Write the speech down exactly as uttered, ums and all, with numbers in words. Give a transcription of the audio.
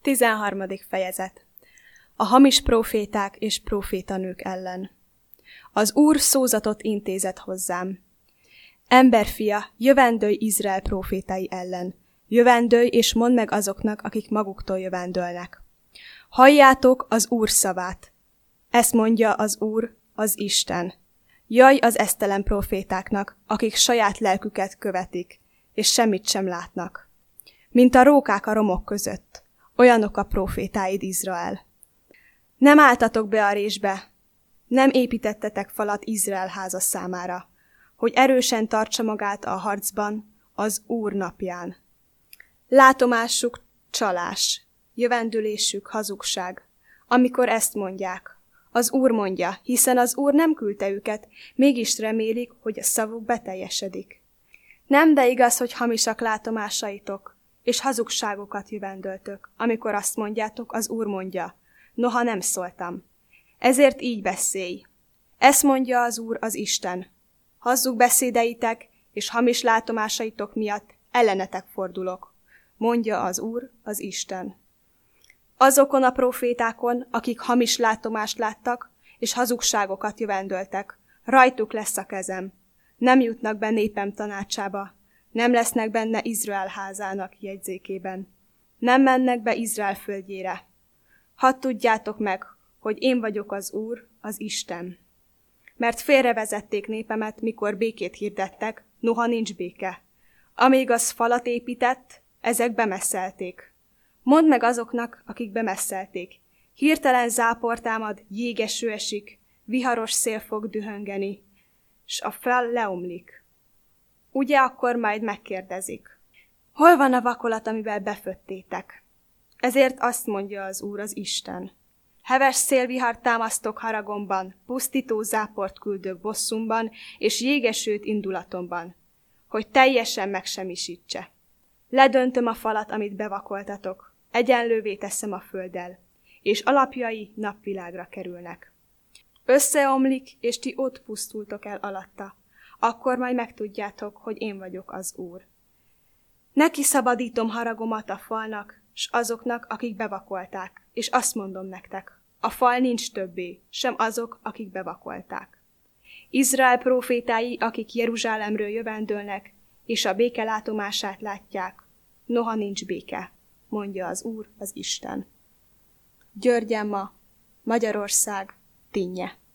tizenharmadik fejezet. A hamis próféták és prófétanők ellen. Az Úr szózatot intézett hozzám. Emberfia, jövendőlj Izrael prófétái ellen. Jövendőlj és mondd meg azoknak, akik maguktól jövendőlnek. Halljátok az Úr szavát. Ezt mondja az Úr, az Isten. Jaj az esztelen prófétáknak, akik saját lelküket követik, és semmit sem látnak. Mint a rókák a romok között, olyanok a prófétáid, Izrael. Nem álltatok be a résbe, nem építettetek falat Izrael háza számára, hogy erősen tartsa magát a harcban az Úr napján. Látomásuk csalás, jövendülésük hazugság, amikor ezt mondják. Az Úr mondja, hiszen az Úr nem küldte őket, mégis remélik, hogy a szavuk beteljesedik. Nem, de igaz, hogy hamisak látomásaitok, és hazugságokat jövendöltök, amikor azt mondjátok, az Úr mondja, noha nem szóltam. Ezért így beszélj. Ezt mondja az Úr, az Isten. Hazug beszédeitek és hamis látomásaitok miatt ellenetek fordulok, mondja az Úr, az Isten. Azokon a profétákon, akik hamis látomást láttak, és hazugságokat jövendöltek, rajtuk lesz a kezem. Nem jutnak be népem tanácsába, nem lesznek benne Izrael házának jegyzékében. Nem mennek be Izrael földjére. Hadd tudjátok meg, hogy én vagyok az Úr, az Isten. Mert félrevezették népemet, mikor békét hirdettek, noha nincs béke. Amíg az falat épített, ezek bemesszelték. Mondd meg azoknak, akik bemesszelték. Hirtelen zápor támad, jégeső esik, viharos szél fog dühöngeni, s a fel leomlik. Ugye akkor majd megkérdezik. Hol van a vakolat, amivel beföttétek? Ezért azt mondja az Úr, az Isten. Heves szélvihart támasztok haragomban, pusztító záport küldök bosszumban, és jégesőt indulatomban, hogy teljesen megsemmisítse. Ledöntöm a falat, amit bevakoltatok, egyenlővé teszem a földdel, és alapjai napvilágra kerülnek. Összeomlik, és ti ott pusztultok el alatta, akkor majd megtudjátok, hogy én vagyok az Úr. Neki szabadítom haragomat a falnak, s azoknak, akik bevakolták, és azt mondom nektek, a fal nincs többé, sem azok, akik bevakolták. Izrael prófétái, akik Jeruzsálemről jövendőlnek, és a béke látomását látják, noha nincs béke, mondja az Úr, az Isten. Györgyen ma, Magyarország, Tinnye.